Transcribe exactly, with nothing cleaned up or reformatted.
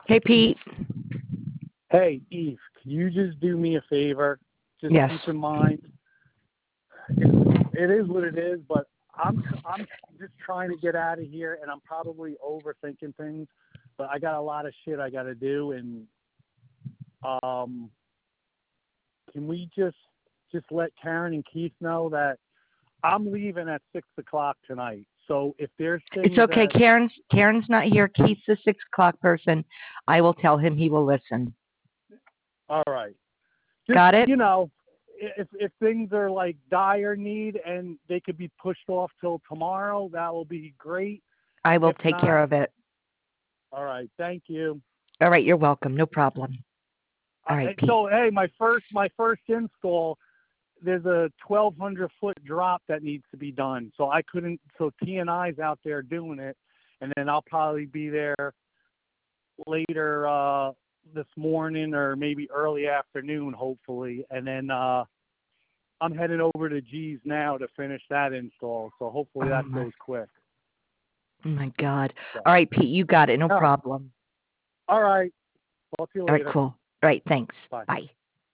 Hey, Pete. Hey, Eve, can you just do me a favor? Just Yes. keep in mind, it's, it is what it is, but I'm I'm just trying to get out of here, and I'm probably overthinking things. But I got a lot of shit I got to do, and um, can we just just let Karen and Keith know that I'm leaving at six o'clock tonight. So if there's It's things okay. that, Karen's Karen's not here. Keith's the six o'clock person. I will tell him he will listen. all right, just Got it? you know, if if things are like dire need and they could be pushed off till tomorrow, that will be great. I will If take care not, of it. all right, thank you. All right, you're welcome. No problem. All right, Uh, Pete. so hey, my first my first install, there's a twelve hundred foot drop that needs to be done. So I couldn't. So T and I's out there doing it, and then I'll probably be there later uh, this morning or maybe early afternoon, hopefully. And then uh, I'm heading over to G's now to finish that install. So hopefully Oh that my, goes quick. oh my God. So, All right, Pete, you got it. No oh, problem. all right. Talk to you All right, later. cool. All right, thanks. Bye. Bye.